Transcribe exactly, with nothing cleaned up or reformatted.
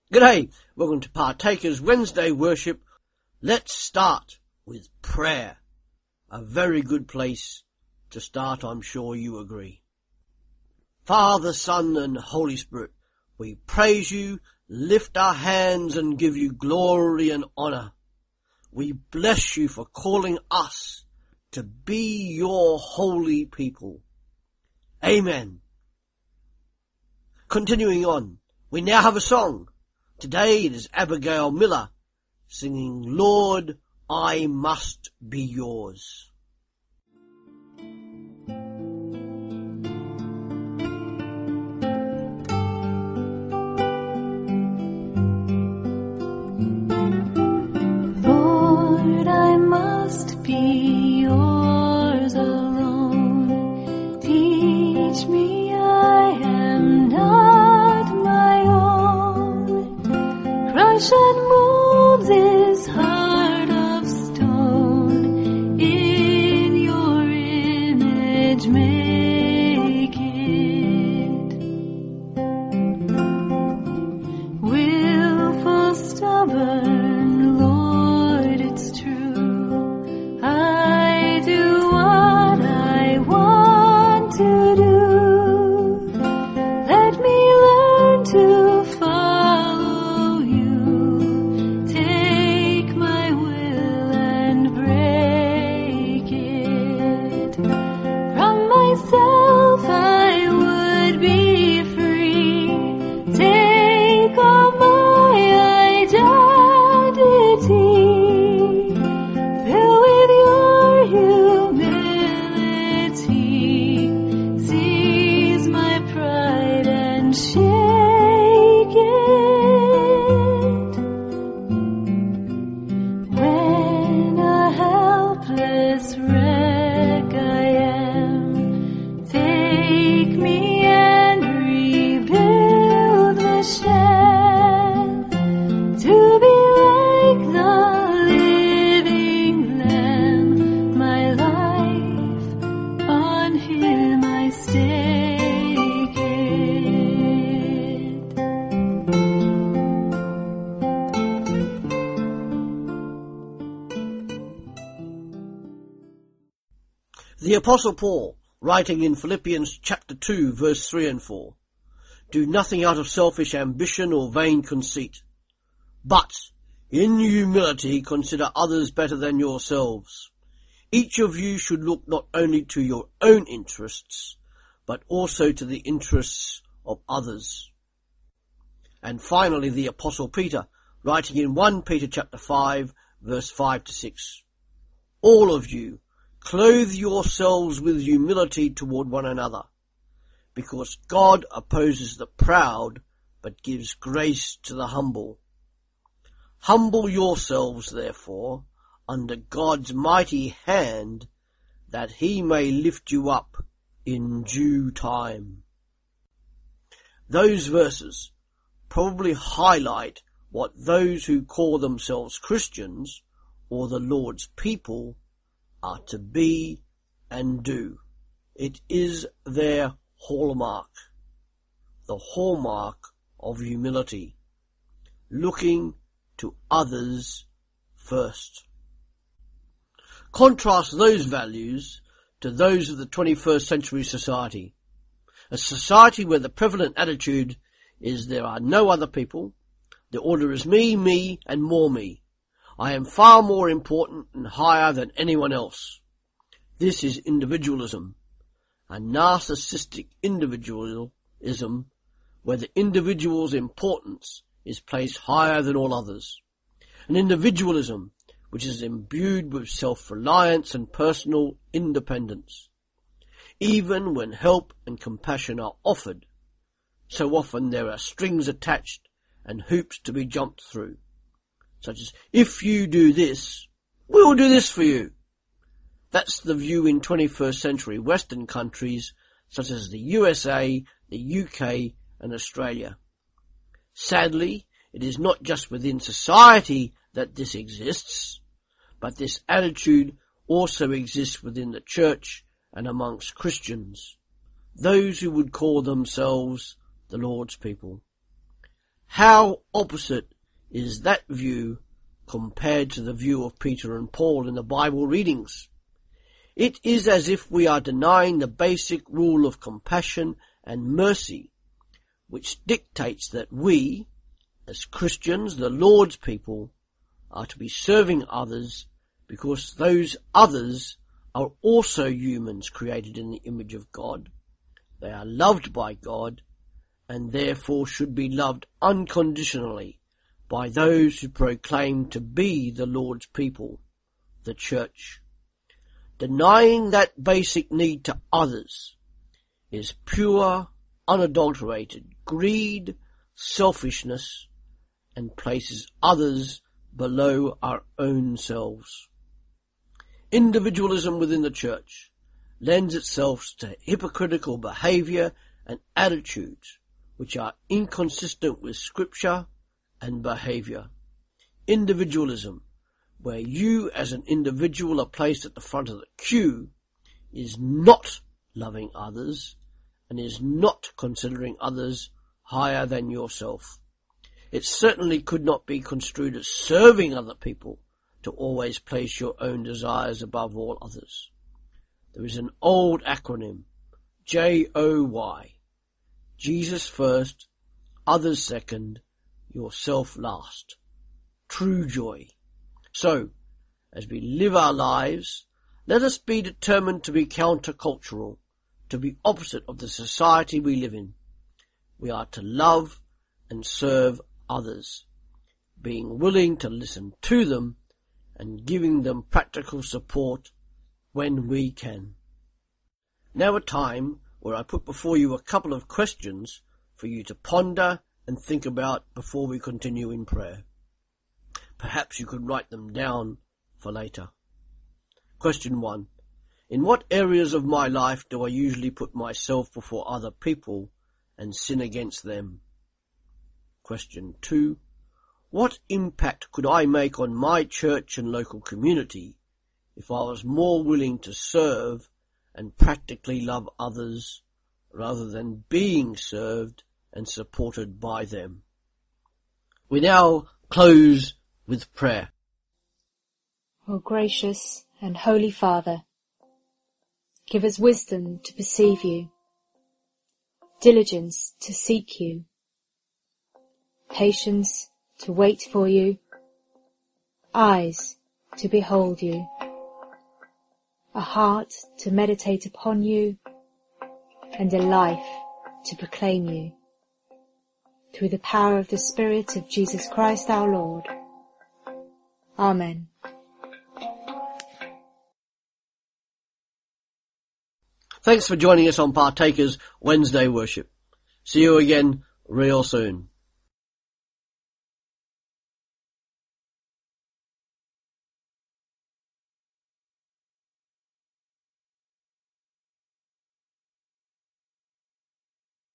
G'day, welcome to Partakers Wednesday worship. Let's start with prayer. A very good place to start, I'm sure you agree. Father, Son and Holy Spirit, we praise you, lift our hands and give you glory and honour. We bless you for calling us to be your holy people. Amen. Continuing on, we now have a song. Today it is Abigail Miller singing, Lord, I Must Be Yours. Lord, I must be yours alone. Teach me I am not my own. Crush and mold this heart of stone. In your image make it. Willful, stubborn, Lord, it's true. I do what I want to do. Let me learn to follow you. Take my will and break it. From myself I would be free. Take all my identity. Fill with your humility. Seize my pride and shake it. When a helpless wreck I am, take me and rebuild the shell, to be like the living Lamb. My life on Him I stake it. The Apostle Paul, writing in Philippians chapter two, verse three and four, do nothing out of selfish ambition or vain conceit, but in humility consider others better than yourselves. Each of you should look not only to your own interests, but also to the interests of others. And finally, the Apostle Peter, writing in First Peter chapter five, verse five to six, all of you, clothe yourselves with humility toward one another, because God opposes the proud, but gives grace to the humble. Humble yourselves, therefore, under God's mighty hand, that he may lift you up in due time. Those verses probably highlight what those who call themselves Christians, or the Lord's people, are to be and do. It is their hallmark, the hallmark of humility, looking to others first. Contrast those values to those of the twenty-first century society, a society where the prevalent attitude is there are no other people, the order is me, me and more me. I am far more important and higher than anyone else. This is individualism, a narcissistic individualism where the individual's importance is placed higher than all others. An individualism which is imbued with self-reliance and personal independence. Even when help and compassion are offered, so often there are strings attached and hoops to be jumped through, such as, if you do this, we will do this for you. That's the view in twenty-first century Western countries such as the U S A, the U K and Australia. Sadly, it is not just within society that this exists, but this attitude also exists within the church and amongst Christians, those who would call themselves the Lord's people. How opposite is that view compared to the view of Peter and Paul in the Bible readings? It is as if we are denying the basic rule of compassion and mercy, which dictates that we, as Christians, the Lord's people, are to be serving others because those others are also humans created in the image of God. They are loved by God and therefore should be loved unconditionally by those who proclaim to be the Lord's people, the church. Denying that basic need to others is pure, unadulterated greed, selfishness, and places others below our own selves. Individualism within the church lends itself to hypocritical behaviour and attitudes which are inconsistent with Scripture and behaviour. Individualism, where you as an individual are placed at the front of the queue, is not loving others and is not considering others higher than yourself. It certainly could not be construed as serving other people to always place your own desires above all others. There is an old acronym, J O Y. Jesus first, others second, yourself last. True joy. So, as we live our lives, let us be determined to be countercultural, to be opposite of the society we live in. We are to love and serve others, being willing to listen to them and giving them practical support when we can. Now a time where I put before you a couple of questions for you to ponder and think about before we continue in prayer. Perhaps you could write them down for later. Question one. In what areas of my life do I usually put myself before other people and sin against them? Question two. What impact could I make on my church and local community if I was more willing to serve and practically love others rather than being served and supported by them? We now close with prayer. O gracious and holy Father, give us wisdom to perceive you, diligence to seek you, patience to wait for you, eyes to behold you, a heart to meditate upon you, and a life to proclaim you. Through the power of the Spirit of Jesus Christ our Lord. Amen. Thanks for joining us on Partakers Wednesday Worship. See you again real soon.